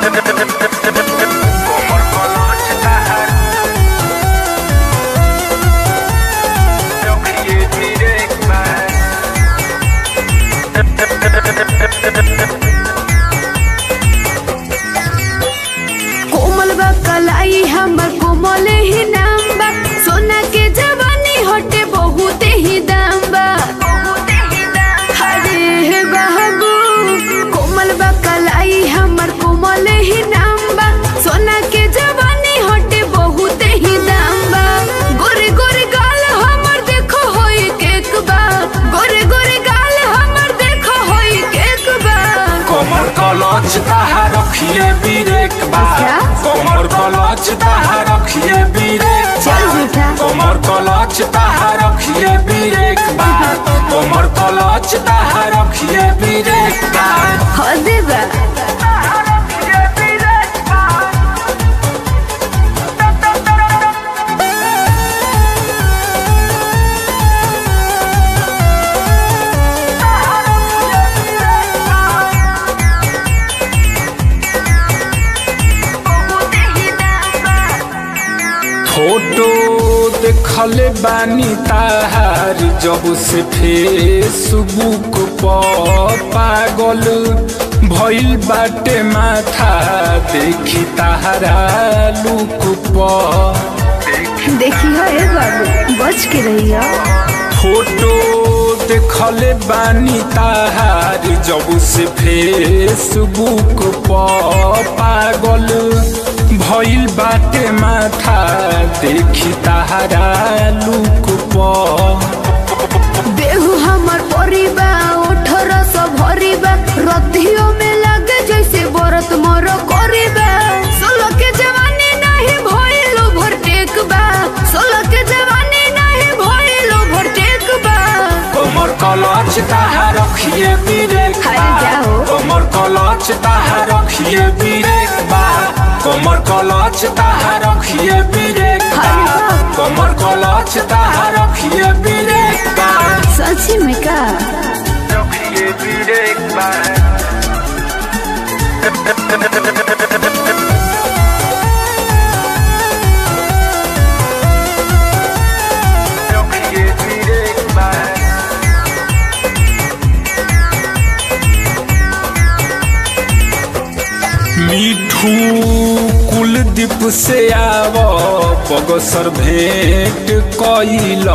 कोमल बा कलाई हमर कोमल ही नाम बा, सोना के जवानी हटे बहुत ही दाम बा। अरे हे बाबू कोमल बा कलाई हमर कोमल ही नाम बा, सोना के जवानी हटे बहुत ही दाम बा। गोरे गोरे गाल हमर देखो होई केक बा, गोरे गोरे गाल हमर देखो होई केक बा। कोमर कलच ताहा रखिए बीरेक बा, कोमर कलच ताहा रखिए बीरेक बा, कोमर कलच ताहा रखिए बीरेक बा, कोमर कलच ताहा रखिए बीरेक बा। हो देबा फोटो देखले बानी ताहार जब से फेसबुक पर पागल भइल बाटे माथा देखी ताहारा लुक पर। देखी हो ए बाबू बच के रहियो। फोटो देखले बानी ताहार जब से फेसबुक पर पागल भइल बाटे माथा देखी ताहारा लुक पर। देहु हमर परिबा 1800 भरिबा, रतियो में लगे जैसे व्रत मोर करिबा। 16 के जवानी नहीं भइल ओवरटेक बा, 16 के जवानी नहीं भइल ओवरटेक बा। कोमर कलच ताहा रखिए बीरेक बा, कोमर कलच ताहा रखिए बीरेक बा, कोमर कलच ताहा रखिए बीरेक बा, कोमर कलच ताहा रखिए बीरेक बा। सच में का रखिए बीरेक बा। रखिए बीरेक बा। मिठू कुलदीप से आव बगसर भेंट कइल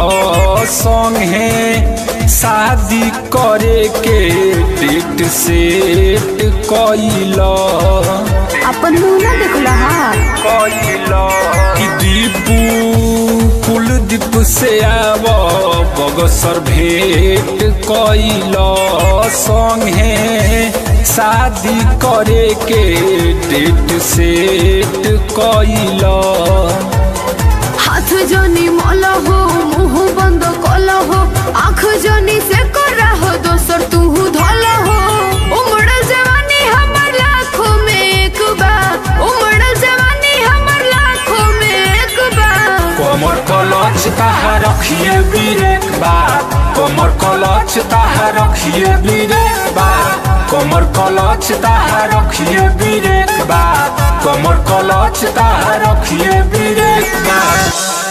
संगे शादी करे के डेट सेट कइल अपन मुंह ना देखला हा कइल कि दीपू कुलदीप से आव बगसर भेंट कइल संगे शादी करे के डेट सेट कइल। हाथ जनी मल हो मुंह बंद कल हो, आँख जनी से कर हो दोसर तू धल हो। उमड़ल जवानी हमर लाखों में एक बा, उमड़ल जवानी हमर लाखों में एक बा। कोमर कलच ताहा रखिए बीरेक बा, कोमर कलच ताहा रखिए बीरेक बा, कोमर कलच ताहा रखिए बीरेक बा, कोमर कलच ताहा रखिए बीरेक बा।